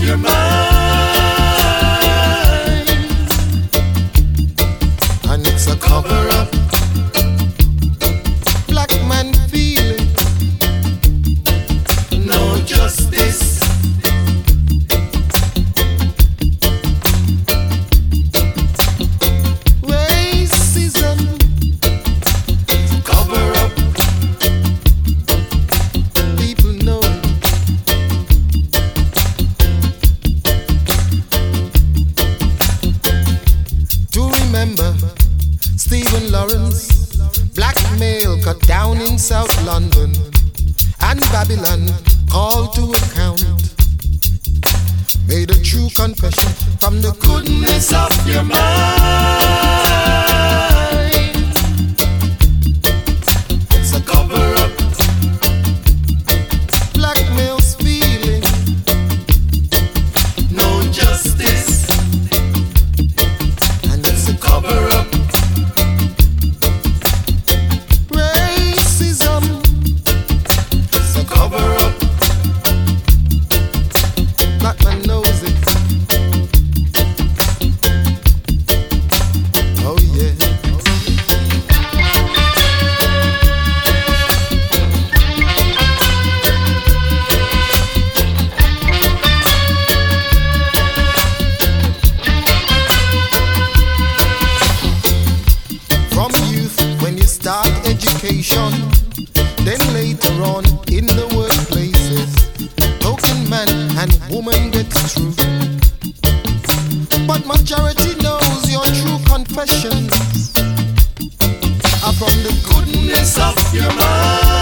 your mind, and it's a cover up. Black man feeling no justice. racism. Cover up, People know it. Do remember Stephen Lawrence, black male cut down in South London, and Babylon called to account. Made a true confession from the goodness of your mind. It's a cover up. Black male's feeling No justice, and it's a cover up, racism. It's a cover up, black man knows it. Oh yeah. From youth, when you start education, then later on in the workplaces, token man and woman gets through. But majority knows your true confessions are from the goodness of your mind.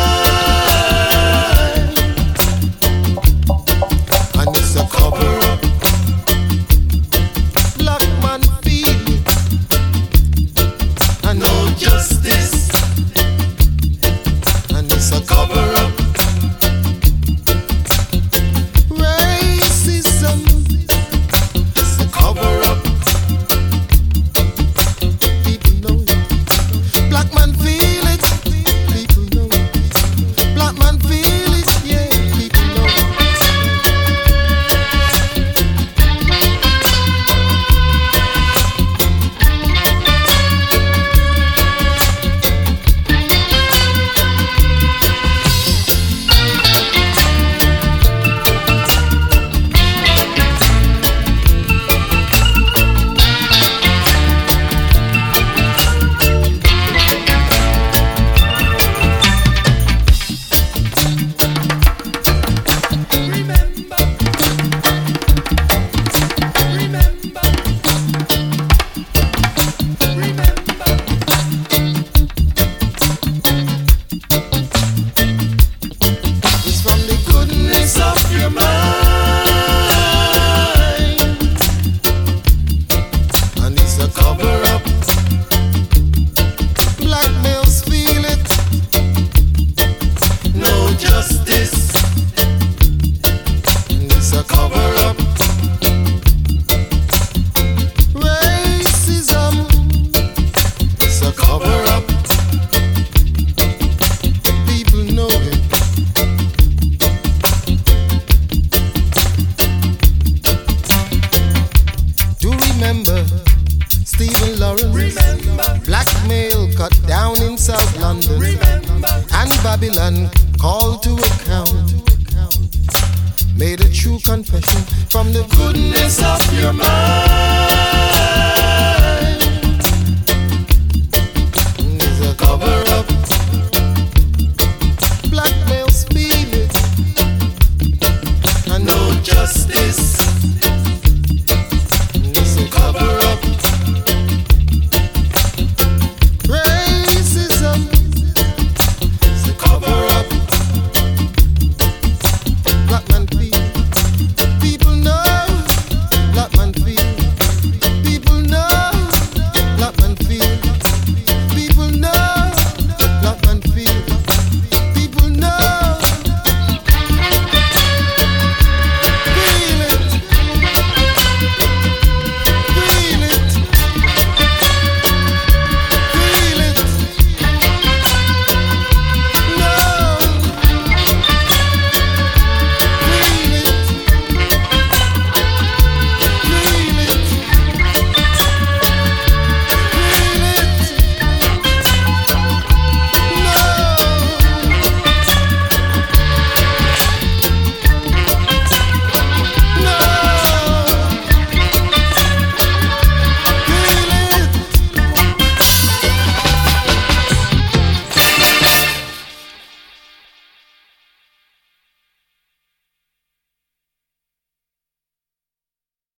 and it's a cover up. Black man feel it, and No justice, and it's a cover up, racism. It's a cover up, people know it. Black man feel it, people know it. Black man feel it, yeah, people know it. It's from the goodness of your mind. and it's a cover up. Black males feel it, No justice, and it's a cover up. Racism, it's a cover up. People know it. Do remember Stephen Lawrence, remember, black male cut down in South London, remember, and Babylon called to account. Made a true confession from the goodness of your mind. It's a cover up. Black males feel it, and No justice,